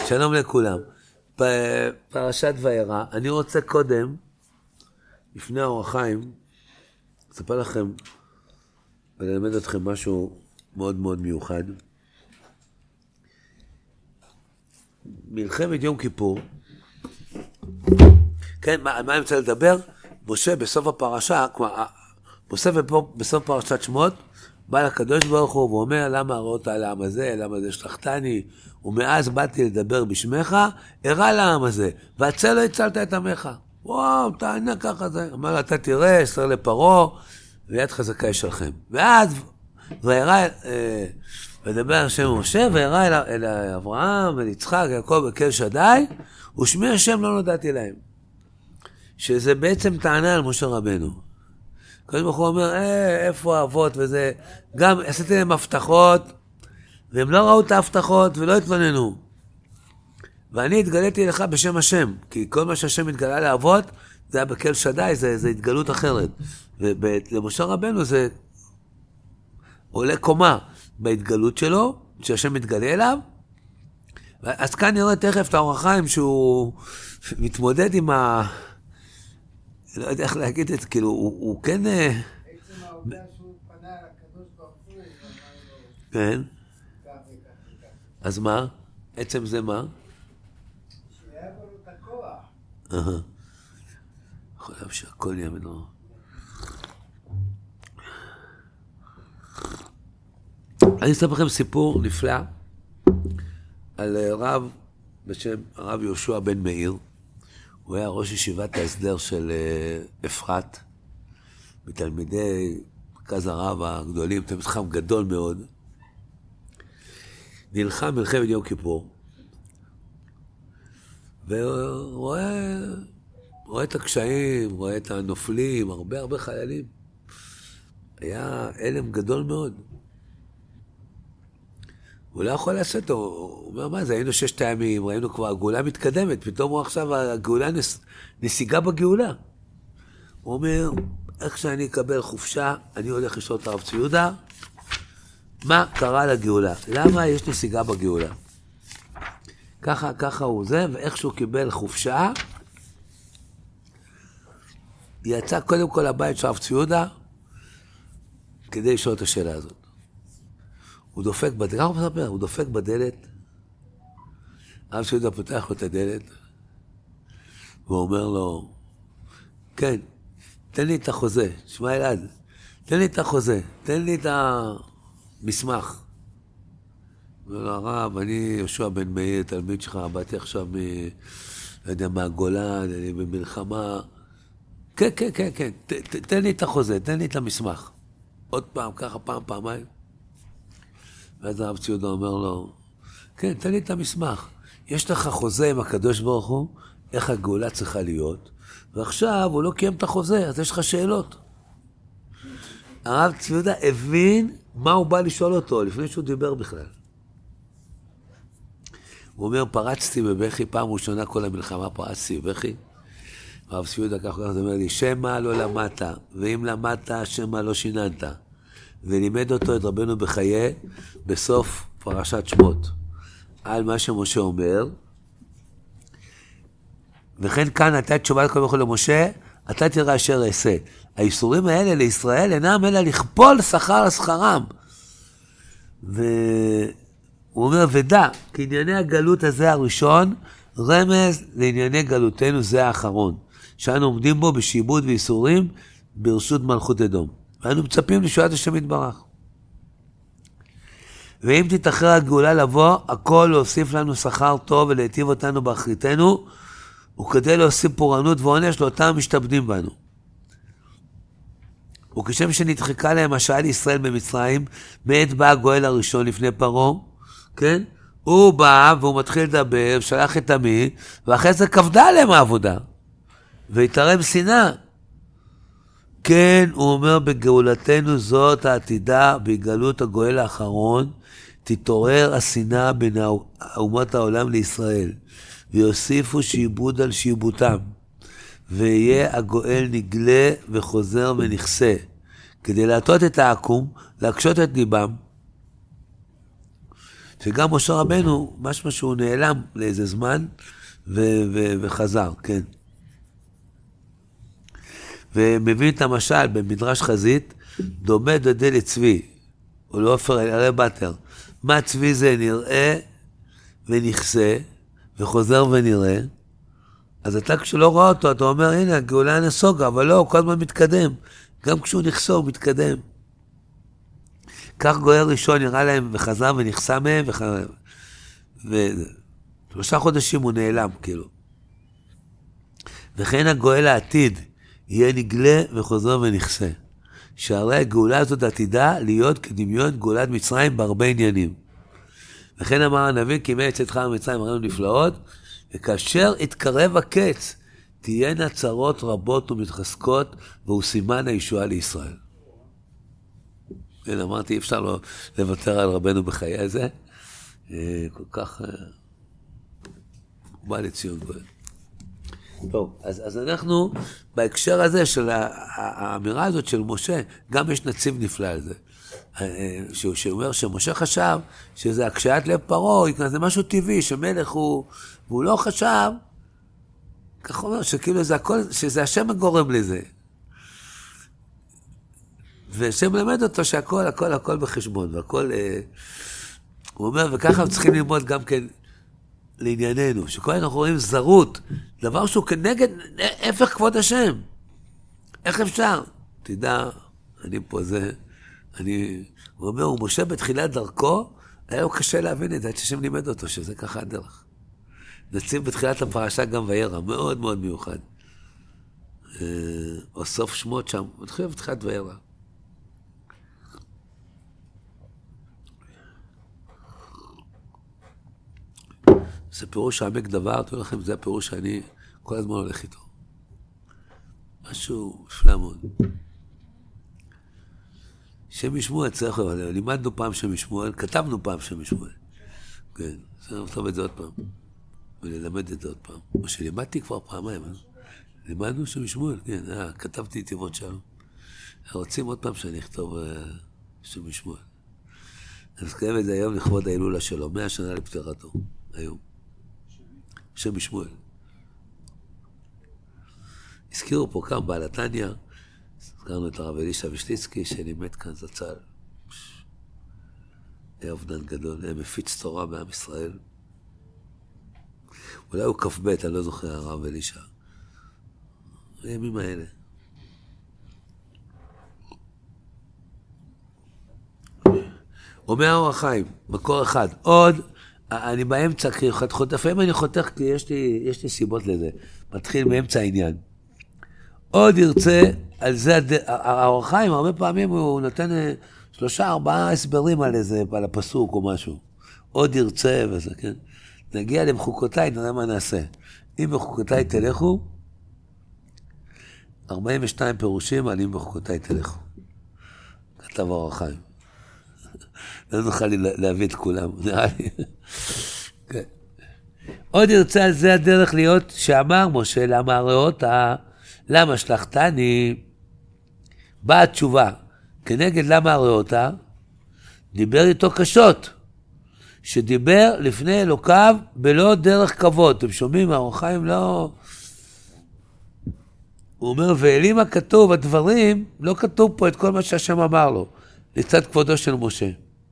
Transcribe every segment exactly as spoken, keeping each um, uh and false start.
שלום לכולם. פרשת וירא, אני רוצה קודם, לפני האור החיים, אספר לכם וללמד אתכם משהו מאוד מאוד מיוחד. מלחמת יום כיפור, כן, מה, מה אני רוצה לדבר? משה בסוף הפרשה, כלומר, משה בסוף פרשת שמות, בא לקדוש ברוך הוא ואומר, למה הראית על העם הזה, למה זה שלחתני, ומאז באתי לדבר בשמך, הראה לעם הזה, והצל לא הצלת את עמך. וואו, תענה ככה זה. אמר, אתה תראה, סר לפרעה, ויד חזקה יש לכם. ואז, והראה, אה, ודבר השם משה, והראה אל, אל אברהם, אל יצחק, יעקב, וכל שדי, ושמי השם לא נודעתי להם. שזה בעצם טענה על משה רבנו. קודם ברוך הוא אומר, אה, איפה האבות וזה, גם עשיתי להם הבטחות, והם לא ראו את ההבטחות ולא התלוננו. ואני התגליתי לך בשם השם, כי כל מה שהשם התגלה לאבות, זה היה בכל שדי, זה, זה התגלות אחרת. ולמשה רבנו זה עולה קומה בהתגלות שלו, שהשם מתגלה אליו. אז כאן נראה תכף את האור החיים שהוא מתמודד עם ה... לא יודע איך להגיד את זה, כאילו, הוא, הוא כן... בעצם העובדה שהוא פנה לקדוש ברוך הוא, ואמר לו... כן. כך וכך וכך. אז מה? עצם זה מה? שהיה בו את הכוח. אהה. יכול להיות שהכל יהיה מנור. אני אספר לכם סיפור נפלא על רב בשם הרב יהושע בן מאיר. הוא היה ראש ישיבת ההסדר של אפרת, מתלמידי מרכז הרב הגדולים, תלמיד חכם גדול מאוד. נלחם מלחמת יום כיפור, והוא רואה, רואה את הקשיים, רואה את הנופלים, הרבה הרבה חיילים. היה אלם גדול מאוד. הוא לא יכול לעשות, הוא אומר, מה זה, היינו ששת הימים, ראינו כבר, הגאולה מתקדמת, פתאום הוא עכשיו, הגאולה נס, נסיגה בגאולה. הוא אומר, איך שאני אקבל חופשה, אני הולך לשאול את הרב צבי יהודה, מה קרה לגאולה? למה יש נסיגה בגאולה? ככה, ככה הוא זה, ואיך שהוא קיבל חופשה, יצא קודם כל הבית של הרב צבי יהודה, כדי לשאול את השאלה הזאת. הוא דופק בדלת, ככה הוא מספר, הוא דופק בדלת, הרב צבי יהודה פותח לו את הדלת, והוא אומר לו, כן, תן לי את החוזה, שמע אלעד, תן לי את החוזה, תן לי את המסמך. אומר לו, הרב, אני יהושע בן מאיר, תלמיד שלך, באתי עכשיו מ... לא יודע, מהגולן, אני במלחמה. כן, כן, כן, כן, ת, ת, תן לי את החוזה, תן לי את המסמך. עוד פעם, ככה, פעם, פעמיים. ואז הרב צבי יהודה אומר לו, כן, תן לי את המסמך. יש לך חוזה עם הקדוש ברוך הוא, איך הגאולה צריכה להיות, ועכשיו הוא לא קיים את החוזה, אז יש לך שאלות. הרב צבי יהודה הבין מה הוא בא לשאול אותו, לפני שהוא דיבר בכלל. הוא אומר, פרצתי בבכי, פעם ראשונה כל המלחמה פרצתי בבכי, הרב צבי יהודה כך אומר לי, שמה לא למדת, ואם למדת, שמה לא שיננת. ולימד אותו את רבנו בחיי בסוף פרשת שמות, על מה שמשה אומר. וכן כאן הייתה תשובה לקדוש ברוך הוא למשה, אתה תראה אשר אעשה. האיסורים האלה לישראל אינם אלא לכפול שכר לשכרם. והוא אומר, ודע, כי ענייני הגלות הזה הראשון, רמז לענייני גלותנו זה האחרון, שאנו עומדים בו בשיבוד ואיסורים ברשות מלכות אדום. ואנו מצפים לישועת השם יתברך. ואם תתאחר הגאולה לבוא, הכל להוסיף לנו שכר טוב ולהיטיב אותנו באחריתנו, וכדי להוסיף פורענות ועונש לאותם משתבדים בנו. וכשם שנדחקה להם השעה לישראל במצרים, מעת בא הגואל הראשון לפני פרעה, כן? הוא בא והוא מתחיל לדבר, שלח את עמי, ואחרי זה כבדה עליהם העבודה, והתערם שנאה. כן, הוא אומר, בגאולתנו זאת העתידה, בגלות הגואל האחרון, תתעורר השנאה בין אומות העולם לישראל, ויוסיפו שיבוד על שיבותם, ויהיה הגואל נגלה וחוזר ונכסה, כדי להטות את העקום, להקשות את ליבם. שגם משה רבנו, משמע שהוא נעלם לאיזה זמן, ו- ו- וחזר, כן. ומבין את המשל במדרש חזית, דומה דודי לצבי, או לעופר הרי בתר. מה צבי זה נראה ונכסה, וחוזר ונראה, אז אתה כשלא רואה אותו, אתה אומר, הנה, הגאולה נסוגה, אבל לא, הוא כל הזמן מתקדם. גם כשהוא נכסה, הוא מתקדם. כך גואל ראשון נראה להם, וחזר ונכסה מהם, וחזר. ושלושה חודשים הוא נעלם, כאילו. וכן הגואל העתיד, יהיה נגלה וחוזר ונכסה. שהרי הגאולה הזאת עתידה להיות כדמיון גאולת מצרים בהרבה עניינים. וכן אמר הנביא, כי מי יצאתך ממצרים הראינו נפלאות, וכאשר יתקרב הקץ, תהיינה צרות רבות ומתחזקות, והוא סימן הישועה לישראל. כן, אמרתי, אי אפשר לא לוותר על רבנו בחיי הזה. כל כך... הוא בא לציון גואל. טוב, אז, אז אנחנו, בהקשר הזה של האמירה הזאת של משה, גם יש נציב נפלא על זה. שאומר שמשה חשב שזה הקשיית לב פרעה, זה משהו טבעי, שמלך הוא, והוא לא חשב, כך אומר, שכאילו זה הכל, שזה השם הגורם לזה. והשם מלמד אותו שהכל, הכל, הכל בחשבון, והכל, הוא אומר, וככה צריכים ללמוד גם כן לענייננו, שכל אנחנו רואים זרות, דבר שהוא כנגד, הפך כבוד השם. איך אפשר? תדע, אני פה זה, אני, הוא אומר, הוא משה בתחילת דרכו, היה לו קשה להבין את זה, עד שהשם לימד אותו, שזה ככה הדרך. נציב בתחילת הפרשה גם וירא, מאוד מאוד מיוחד. או סוף שמות שם, מתחיל בתחילת וירא. זה פירוש העמק דבר, תראו לכם, זה הפירוש שאני כל הזמן הולך איתו. משהו נפלא מאוד. שם ישמעאל צריך, לימדנו פעם שם ישמעאל, כתבנו פעם שם ישמעאל. כן, צריך לכתוב את זה עוד פעם, וללמד את זה עוד פעם. או שלימדתי כבר פעמיים, אה? לימדנו שם ישמעאל, כן, אה, כתבתי תיבות שם. רוצים עוד פעם שאני אכתוב אה, שם ישמעאל. אני מסכים את זה היום לכבוד ההילולה שלו, מאה שנה לפטירתו, היום. שם ישמעאל. הזכירו פה כמה בעל התניא, הזכרנו את הרב אלישע וישליצקי, שלימד כאן זצ"ל. היה אובדן גדול, היה מפיץ תורה בעם ישראל. אולי הוא כ"ב, אני לא זוכר, הרב אלישע. הימים האלה. אומר האור החיים, מקור אחד. עוד, אני באמצע, כי לפעמים אני חותך, כי יש לי, יש לי סיבות לזה. מתחיל באמצע העניין. עוד ירצה, על זה, האור החיים, הרבה פעמים הוא נותן שלושה, ארבעה הסברים על איזה, על הפסוק או משהו. עוד ירצה וזה, כן? נגיע למחוקותיי, נראה מה נעשה. אם בחוקותיי תלכו, ארבעים ושתיים פירושים על אם בחוקותיי תלכו. כתב האור החיים. לא נוכל להביא את כולם, נראה לי. כן. עוד ירצה על זה הדרך להיות שאמר משה, למה הראותה, למה שלחתני, באה התשובה, כנגד למה הראותה, דיבר איתו קשות, שדיבר לפני אלוקיו בלא דרך כבוד. אתם שומעים, האור החיים לא... הוא אומר, ואלים הכתוב, הדברים, לא כתוב פה את כל מה שהשם אמר לו, לצד כבודו של משה.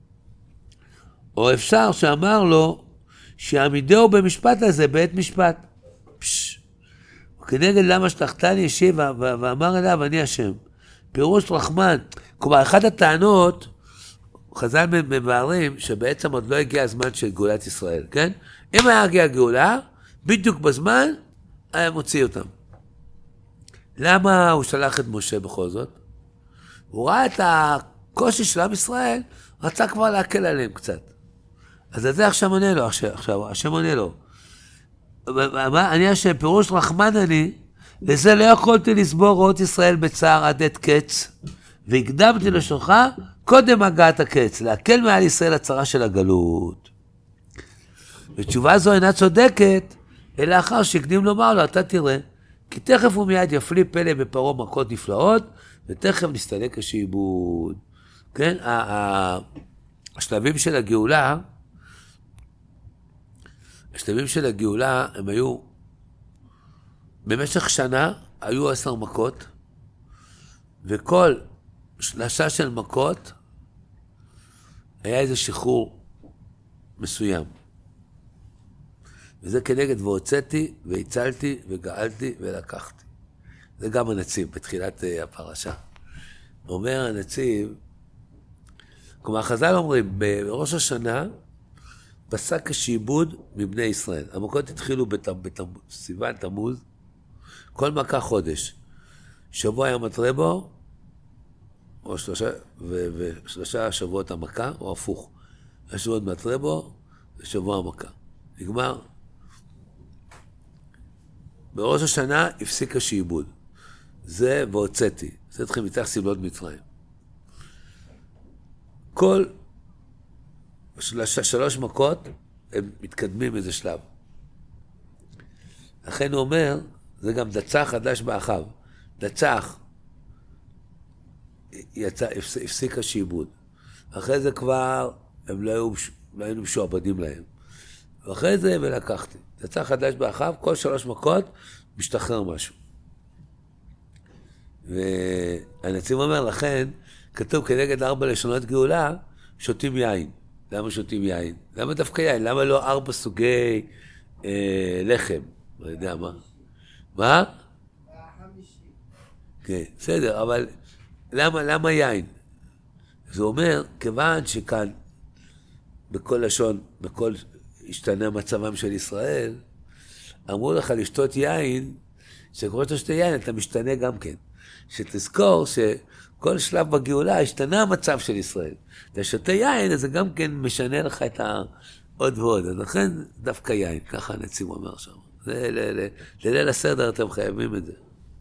או אפשר שאמר לו, שעמידהו במשפט הזה, בעת משפט. פש. וכנגד למה שלחתני השיב, ואמר אליו, אני השם. פירוש רחמן. כלומר, אחת הטענות, חז"ל מבארים, שבעצם עוד לא הגיע הזמן של גאולת ישראל, כן? אם היה הגיע גאולה, בדיוק בזמן, היה מוציא אותם. למה הוא שלח את משה בכל זאת? הוא ראה את הקושי של עם ישראל, רצה כבר להקל עליהם קצת. אז זה עכשיו עונה לו, עכשיו, השם עונה לו. אני השם, פירוש רחמן אני, לזה לא יכולתי לסבור רעות ישראל בצער עד עת קץ, והקדמתי לשונך קודם הגעת הקץ, להקל מעל ישראל הצרה של הגלות. ותשובה זו אינה צודקת, אלא אחר שהקדים לומר לו, אתה תראה, כי תכף ומיד יפליא פלא בפרעה מכות נפלאות, ותכף נסתלק השעבוד. כן, השלבים של הגאולה, השלבים של הגאולה הם היו, במשך שנה היו עשר מכות, וכל שלושה של מכות היה איזה שחרור מסוים. וזה כנגד והוצאתי, והצלתי, וגאלתי, ולקחתי. זה גם הנציב בתחילת הפרשה. אומר הנציב, כלומר, חז"ל אומרים, בראש השנה, פסק השעבוד מבני ישראל. המכות התחילו בסיוון, תמוז, כל מכה חודש. שבוע היה מטרבו, או שלושה, ו- ושלושה שבועות המכה, או הפוך. השבועות מטרבו, ושבוע המכה. נגמר. בראש השנה הפסיק השעבוד. זה והוצאתי. זה אתכם מתח סבלות מצרים. כל שלוש, שלוש מכות הם מתקדמים איזה שלב. לכן הוא אומר, זה גם דצח חדש באחיו. דצח יצא, הפסיק השעבוד. אחרי זה כבר הם לא היו, לא היינו משועבדים להם. ואחרי זה ולקחתי. דצח חדש באחיו, כל שלוש מכות משתחרר משהו. והנציב אומר, לכן כתוב כנגד ארבע לשונות גאולה, שותים יין. למה שותים יין? למה דווקא יין? למה לא ארבע סוגי אה, לחם? לא יודע מה. מה? כן, בסדר, אבל למה, למה יין? זה אומר, כיוון שכאן, בכל לשון, בכל השתנה מצבם של ישראל, אמרו לך לשתות יין, שכמו שאתה שתה יין, אתה משתנה גם כן. שתזכור שכל שלב בגאולה השתנה המצב של ישראל. אתה שותה יין, אז זה גם כן משנה לך את העוד ועוד. אז לכן דווקא יין, ככה הנציב אומר שם. זה לליל הסדר אתם חייבים את זה.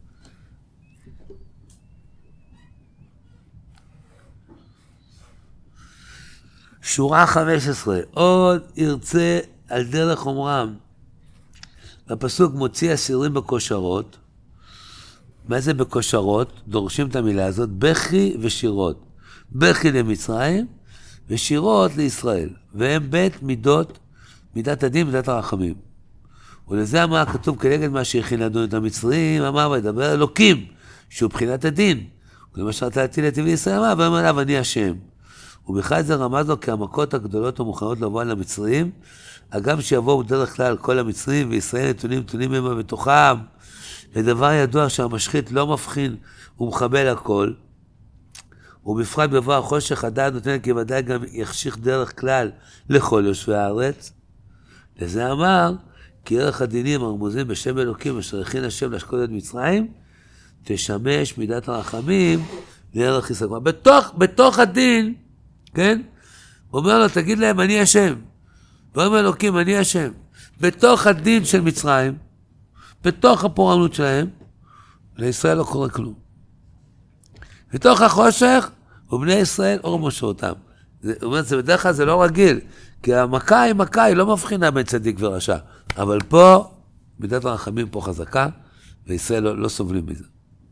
שורה חמש עשרה, עוד ירצה על דרך אומרם. הפסוק מוציא אסירים בכושרות. מה זה בכושרות? דורשים את המילה הזאת, בכי ושירות. בכי למצרים ושירות לישראל. והם בית מידות, מידת הדין, מידת הרחמים. ולזה אמר כתוב כנגד מה שהכין אדון את המצרים, אמר וידבר אלוקים, שהוא בחינת הדין. ולמה שרצה להטיל את טבעי ישראל אמר, ואומר עליו אני השם. ובכלל זה רמז לו כי המכות הגדולות המוכנות לבוא על המצרים, הגם שיבואו בדרך כלל כל המצרים וישראל נתונים נתונים מהם בתוכם, לדבר ידוע שהמשחית לא מבחין ומחבל הכל, ובפרט בבוא החושך הדעת נותן כי ודאי גם יחשיך דרך כלל לכל יושבי הארץ. לזה אמר כי ערך הדינים הרמוזים בשם אלוקים אשר הכין השם להשקות את מצרים, תשמש מידת הרחמים לערך ישראל. בתוך, בתוך הדין, כן? הוא אומר לו, תגיד להם, אני השם. ואומר אלוקים, אני השם. בתוך הדין של מצרים, בתוך הפורענות שלהם, לישראל לא קורה כלום. בתוך החושך, ובני ישראל אור משורתם. זאת אומרת, זה בדרך כלל זה לא רגיל, כי המכה היא מכה, היא לא מבחינה בין צדיק ורשע. אבל פה, מידת הרחמים פה חזקה, וישראל לא, לא סובלים מזה.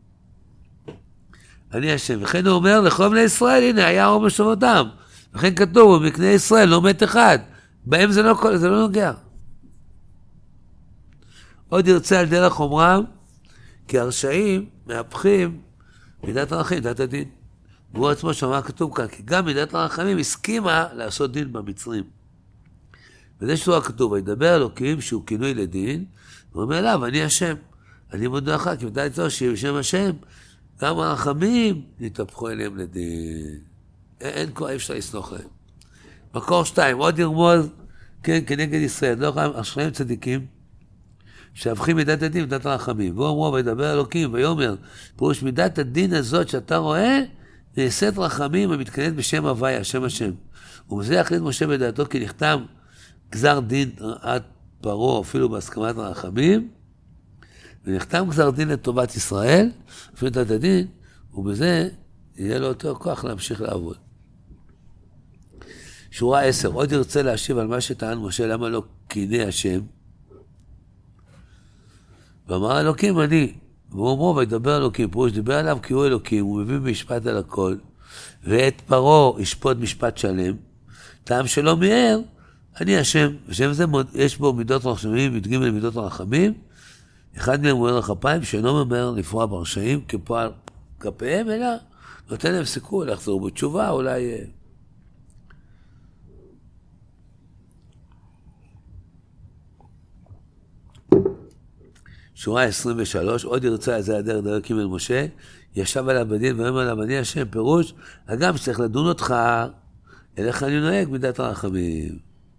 אני השם. וכן הוא אומר, לכל בני ישראל, הנה, היה אור משורתם. וכן כתוב, מקנה ישראל לא מת אחד. בהם זה לא, זה לא נוגע. עוד ירצה על דרך אומרם, כי הרשעים מהפכים מידת הרחמים, מידת הדין. והוא עצמו שמע כתוב כאן, כי גם מידת הרחמים הסכימה לעשות דין במצרים. וזה שהוא הכתוב, וידבר אלוקים שהוא כינוי לדין, הוא אומר אליו, אני השם. אני מודה לך, כי מדי צור שיהיה בשם השם, גם הרחמים נתהפכו אליהם לדין. אין, אין כבר, אי אפשר לסלוח להם. מקור שתיים, עוד ירמוז, כן, כנגד ישראל, לא רם, אשריהם צדיקים, שהפכים מידת הדין מידת הרחמים. והוא אמרו, וידבר אלוקים, ויאמר, פירוש מידת הדין הזאת שאתה רואה, נעשית רחמים המתכנת בשם הוויה, השם השם. ובזה יחליט משה בדעתו, כי נחתם גזר דין עד פרעה, אפילו בהסכמת הרחמים, ונחתם גזר דין לטובת ישראל, אפילו מידת הדין, ובזה יהיה לו יותר כוח להמשיך לעבוד. שורה עשר, עוד ירצה להשיב על מה שטען משה, למה לא קינא השם? ואמר אלוקים אני, והוא אומר וידבר אלוקים, פירוש דיבר עליו כי הוא אלוקים, הוא מביא משפט על הכל, ואת פרעה ישפוט משפט שלם, טעם שלא מיהר, אני השם, השם זה יש בו מידות רחמים, י"ג מידות רחמים, אחד מהם הוא ערך אפיים, שאינו ממהר לפרוע ברשעים כפועל כפיהם, אלא נותן להם סיכוי לחזור בתשובה, אולי... שורה עשרים ושלוש, עוד ירצה על זה הדרך דרכים אל משה, ישב עליו בדין ואומר עליו, אני השם, פירוש, הגם שצריך לדון אותך, אליך אני נוהג מידת הרחמים.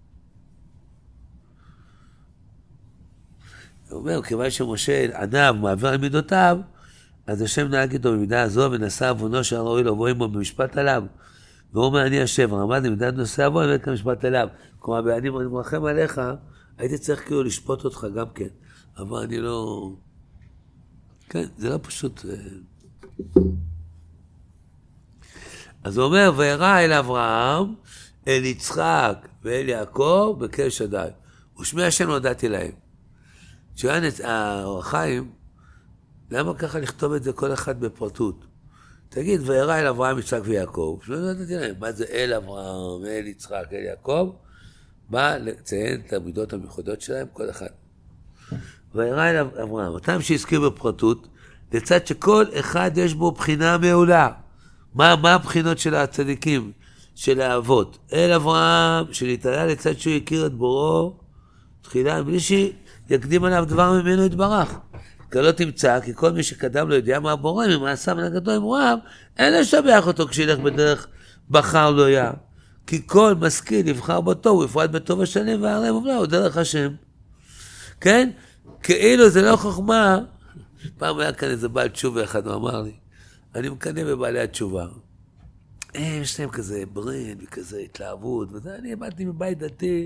הוא אומר, כיוון שמשה עניו מעביר על מידותיו, אז השם נהג איתו במידה הזו, ונשא עוונו שהראוי לבוא עמו במשפט עליו. והוא אומר, אני השם, רמד במידת נושא עוון, ואין כאן משפט עליו. כלומר, אני מרחם עליך, הייתי צריך כאילו לשפוט אותך גם כן. אבל אני לא... כן, זה לא פשוט... אז הוא אומר, וירא אל אברהם, אל יצחק ואל יעקב בקל שדי. ושמי השם נודעתי להם. שיואן את החיים, למה ככה לכתוב את זה כל אחד בפרטות? תגיד, וירא אל אברהם, יצחק ויעקב. שמי נודעתי להם. מה זה אל אברהם, אל יצחק, אל יעקב? בא לציין את המידות המיוחדות שלהם, כל אחד. וירא אל אברהם, אותם שהזכיר בפרטות, לצד שכל אחד יש בו בחינה מעולה. מה, מה הבחינות של הצדיקים, של האבות? אל אברהם, שנתעלה לצד שהוא הכיר את בוראו, תחילה, בלי שיקדים עליו דבר ממנו יתברך. כי לא תמצא, כי כל מי שקדם לו יודע מה בורא, ממעשה מנהגתו עם רועיו, אין לשבח אותו כשילך בדרך בחר לא היה. כי כל משכיל יבחר בו, הוא יפרט בטוב השנים והערב ובלה, הוא דרך השם. כן? כאילו זה לא חוכמה. פעם היה כאן איזה בעל תשובה אחד, הוא אמר לי, אני מקנא בבעלי התשובה. אה, יש להם כזה ברן וכזה התלהבות, וזה, אני באתי מבית דתי.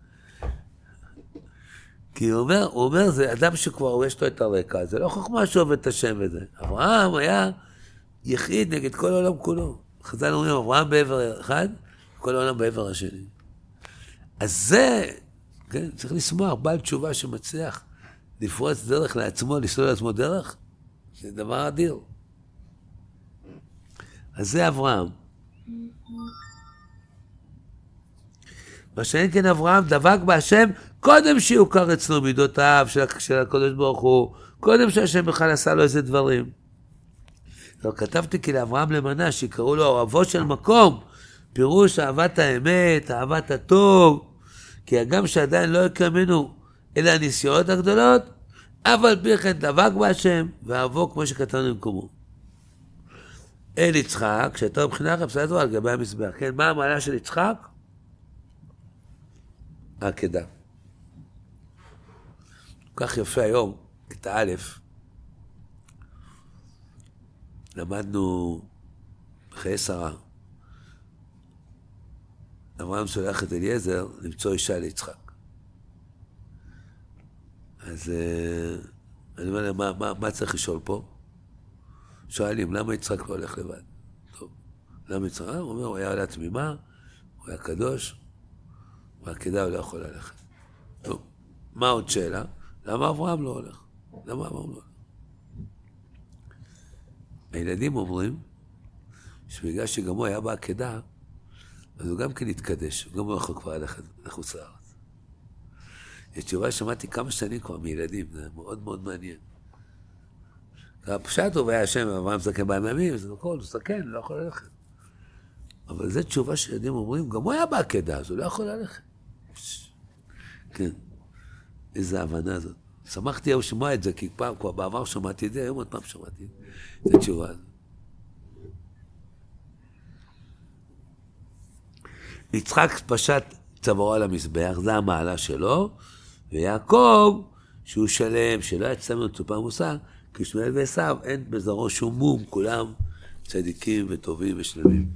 כי הוא אומר, הוא אומר, זה אדם שכבר יש לו את הרקע, זה לא חוכמה שעובד את השם וזה. אברהם היה יחיד נגד כל העולם כולו. חז"ל אומרים, אברהם בעבר אחד, כל העולם בעבר השני. אז זה, כן, צריך לשמוח, בעל תשובה שמצליח לפרוץ דרך לעצמו, לסלול לעצמו דרך, זה דבר אדיר. אז זה אברהם. מה שאין כן אברהם דבק בהשם, קודם שיוכר אצלו מידותיו של, של הקדוש ברוך הוא, קודם שהשם בכלל עשה לו איזה דברים. לא, כתבתי כי לאברהם למנה, שיקראו לו אוהבו של מקום, פירוש אהבת האמת, אהבת הטוב, כי הגם שעדיין לא יקרמנו אלה הניסיונות הגדולות, אבל פי כן דבק בהשם, ואהבו כמו שכתבנו במקומו. אל יצחק, שהייתה מבחינה רפסייתו על גבי המזבח, כן, מה המעלה של יצחק? העקדה. כל כך יפה היום, כיתה א', למדנו בחיי שרה. אברהם שולח את אליעזר למצוא אישה ליצחק. אז אני אומר להם, מה, מה, מה צריך לשאול פה? שואלים, למה יצחק לא הולך לבד? טוב, למה יצחק? הוא אומר, הוא היה עולה תמימה, הוא היה קדוש, והעקדה הוא לא יכול ללכת. טוב, מה עוד שאלה? למה אברהם לא הולך? למה אברהם לא הולך? הילדים אומרים, שבגלל שגם הוא היה בעקדה, אז הוא גם כן התקדש, הוא גם לא יכול כבר ללכת לחוץ לארץ. יש תשובה שמעתי כמה שנים כבר מילדים, זה מאוד מאוד מעניין. פשט הוא והיה השם, אברהם מסכן בהם ימים, זה הכל, הוא סכן, לא יכול ללכת. אבל זו תשובה שילדים אומרים, גם הוא היה בעקדה, אז הוא לא יכול ללכת. כן, איזו הבנה זאת. שמחתי היום שמוע את זה, כי פעם כבר בעבר שמעתי את זה, היום עוד פעם שמעתי את התשובה הזאת. יצחק פשט צווארו על המזבח, זה המעלה שלו, ויעקב, שהוא שלם, שלא יצא ממנו צופה מוסר, כי שמואל ועשיו אין בזרעו שום מום, כולם צדיקים וטובים ושלמים.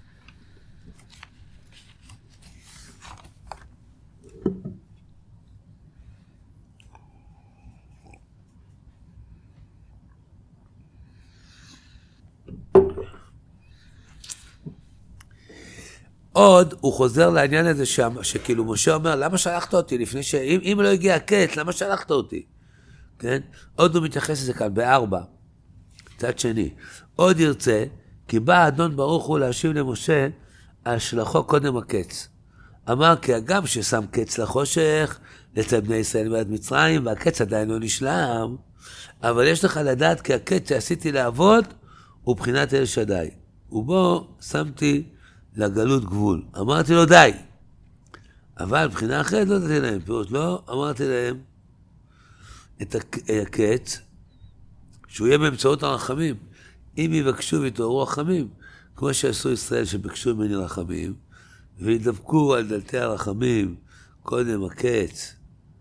עוד הוא חוזר לעניין הזה ש... שכאילו משה אומר, למה שלחת אותי לפני ש... אם, אם לא הגיע הקץ, למה שלחת אותי? כן? עוד הוא מתייחס לזה כאן בארבע, צד שני. עוד ירצה, כי בא האדון ברוך הוא להשיב למשה, השלחו קודם הקץ. אמר כי הגם ששם קץ לחושך, לצד בני ישראל מעט מצרים, והקץ עדיין לא נשלם, אבל יש לך לדעת כי הקץ שעשיתי לעבוד, הוא בחינת אל שדי. ובו שמתי לגלות גבול. אמרתי לו די. אבל בחינה אחרת לא נתתי להם. פירוש לא, אמרתי להם את הקץ, שהוא יהיה באמצעות הרחמים. אם יבקשו ויתעוררו רחמים, כמו שעשו ישראל שבקשו ממני רחמים, וידבקו על דלתי הרחמים, קודם הקץ,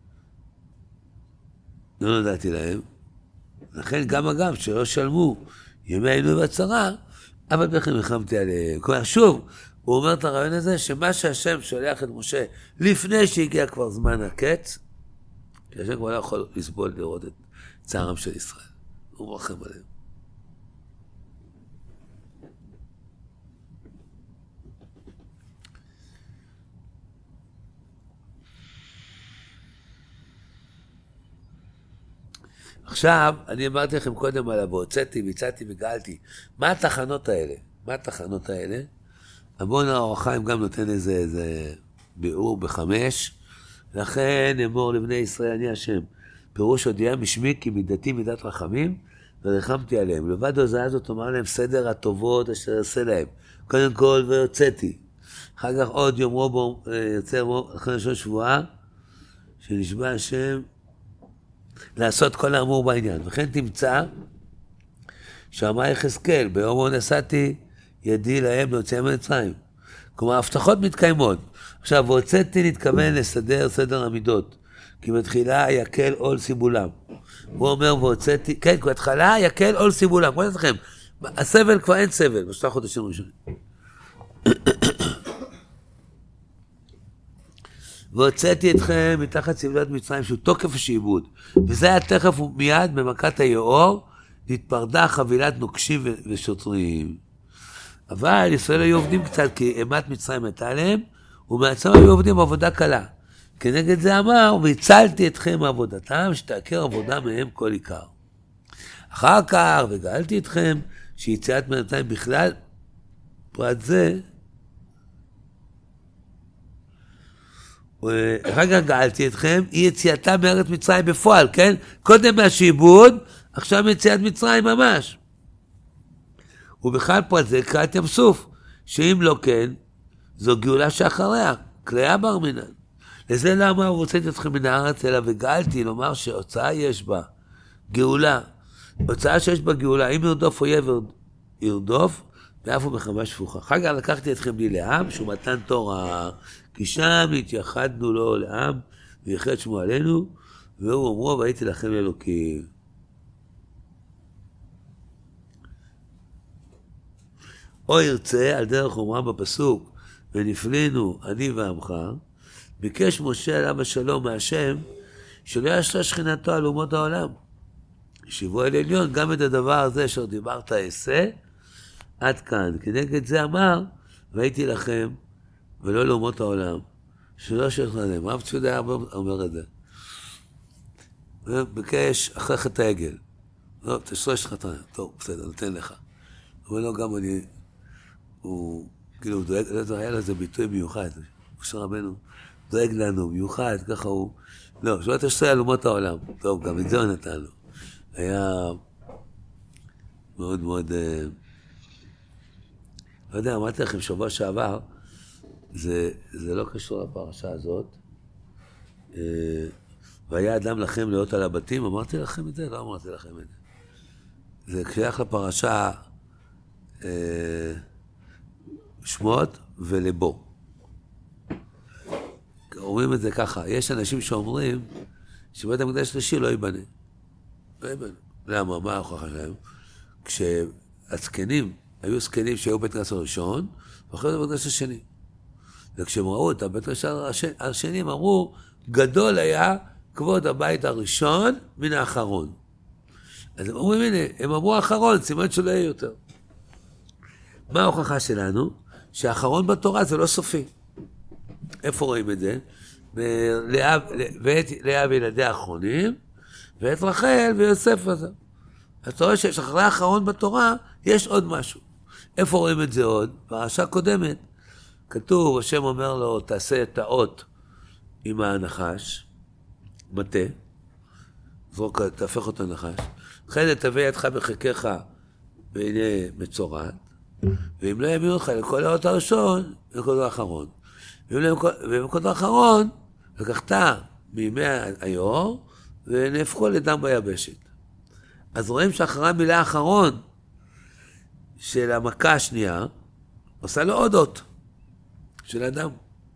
לא נדעתי להם. לכן גם אגב שלא שלמו ימי עינוי והצרה, אבל בכלל מלחמתי עליהם. כלומר, שוב, הוא אומר את הרעיון הזה, שמה שהשם שולח את משה לפני שהגיע כבר זמן הקץ, כי השם כבר לא יכול לסבול לראות את צערם של ישראל. הוא מרחם עליהם. עכשיו, אני אמרתי לכם קודם עליו, והוצאתי, והצעתי וגאלתי. מה התחנות האלה? מה התחנות האלה? המון האור החיים גם נותן איזה, איזה ביאור בחמש. לכן אמור לבני ישראל, אני השם. פירוש הודיעה משמי כי מידתי מידת רחמים, ורחמתי עליהם. לבד הוזעה הזאת אומר להם סדר הטובות אשר אעשה להם. קודם כל, והוצאתי. אחר כך עוד יאמרו בו, יוצא אחרי לשון שבועה, שנשבע השם, לעשות כל האמור בעניין. וכן תמצא שאמר יחזקאל, ביום הוא נסעתי ידי להם להוציאם ממצרים. כלומר, ההבטחות מתקיימות. עכשיו, והוצאתי להתכוון לסדר סדר המידות, כי בתחילה יקל עול סיבולם. הוא אומר, והוצאתי, כן, כי בתחילה יקל עול סיבולם. כמו אתכם, הסבל כבר אין סבל, בשלושה חודשים ראשונים. והוצאתי אתכם מתחת סבלת מצרים, שהוא תוקף השעבוד. וזה היה תכף ומיד במכת היאור, נתפרדה חבילת נוקשים ושוטרים. אבל ישראל היו עובדים קצת, כי אימת מצרים הייתה עליהם, ומעצמם היו עובדים עבודה קלה. כנגד זה אמר, והצלתי אתכם מעבודתם, שתעקר עבודה מהם כל עיקר. אחר כך, וגאלתי אתכם, שיציאת מנתיים בכלל, פרט זה, אחר כך גאלתי אתכם, היא יציאתה מארץ מצרים בפועל, כן? קודם מהשיבוד, עכשיו יציאת מצרים ממש. ובכלל פרט זה קראת ים סוף, שאם לא כן, זו גאולה שאחריה, קריאה בר מינן. לזה לא אמר, הוצאתי אתכם מן הארץ, אלא וגאלתי, לומר שהוצאה יש בה, גאולה, הוצאה שיש בה גאולה, אם ירדוף אויב ירדוף, ואף הוא מחמה שפוכה. אחר כך לקחתי אתכם לי לעם, שהוא מתן תורה, כי שם התייחדנו לו לעם, ויחד שמו עלינו, והוא אמרו, והייתי לכם אלוקים. או ירצה, על דרך אומרם בפסוק, ונפלינו אני ועמך, ביקש משה עליו השלום מהשם, שלא ישרה שכינתו על אומות העולם. שיבוא אל עליון, גם את הדבר הזה אשר דיברת אעשה, עד כאן. כנגד זה אמר, והייתי לכם, ולא לאומות העולם, שלא שייך להם. רב צפודה אומר את זה. וביקש אחרי חטא העגל. לא, תשרש חטא, טוב, בסדר, נותן לך. אבל לא, גם אני, הוא, כאילו, הוא דואג, לא, היה לו איזה ביטוי מיוחד, משה רבנו, דואג לנו, מיוחד, ככה הוא, לא, שלא תשרה על אומות העולם. טוב, גם את זה הוא נתן לו. היה מאוד מאוד, לא יודע, אמרתי לכם שבוע שעבר, זה, זה לא קשור לפרשה הזאת. והיה אדם לכם להיות על הבתים, אמרתי לכם את זה? לא אמרתי לכם את זה. זה כשייך לפרשה שמות ולבו. אומרים את זה ככה, יש אנשים שאומרים שבית המקדש השלישי לא ייבנה. לא ייבנה. למה? מה ההוכחה שלהם? כשהזקנים, היו זקנים שהיו בית המקדש הראשון, ואחרי זה בית המקדש השני. וכשהם ראו את הבית המקדש השני, הם אמרו, גדול היה כבוד הבית הראשון מן האחרון. אז הם אומרים, הנה, הם אמרו האחרון, סימן שלא יהיה יותר. מה ההוכחה שלנו? שהאחרון בתורה זה לא סופי. איפה רואים את זה? לאה וילדי האחרונים, ואת רחל ויוסף הזה. אתה רואה שיש אחרי האחרון בתורה, יש עוד משהו. איפה רואים את זה עוד? פרשה קודמת. כתוב, השם אומר לו, תעשה את האות עם הנחש, מטה, זרוק, תהפך אותו נחש, אחרי זה תביא ידך בחיקך והנה מצורעת, ואם לא יביאו לך לכל האות הראשון, לכל האחרון. ובכל האחרון, לקחת מימי היור, ונהפכו לדם ביבשת. אז רואים שאחרי המילה האחרון של המכה השנייה, עושה לו עוד אות של הדם.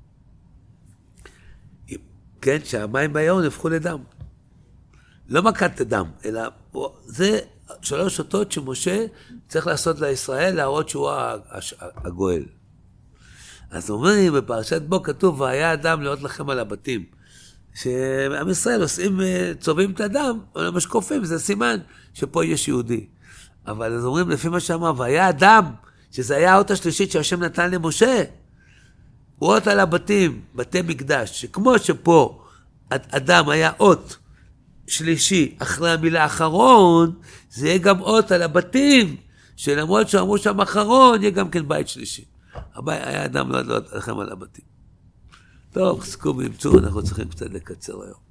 כן, שהמים ביור נהפכו לדם. לא מכת דם, אלא זה שלוש אותות שמשה צריך לעשות לישראל, להראות שהוא הגואל. אז אומרים, בפרשת בו כתוב, והיה אדם לאות לכם על הבתים. שעם ישראל עושים, צובעים את הדם, אבל משקופים, זה סימן שפה יש יהודי. אבל אז אומרים, לפי מה שאמר, והיה אדם, שזה היה האות השלישית שהשם נתן למשה, הוא אות על הבתים, בתי מקדש, שכמו שפה אדם היה אות שלישי אחרי המילה האחרון, זה יהיה גם אות על הבתים, שלמרות שאמרו שם אחרון, יהיה גם כן בית שלישי. הבית היה אדם לא אות לכם על הבתים. טוב, חזקו ואמצו, אנחנו צריכים קצת לקצר היום.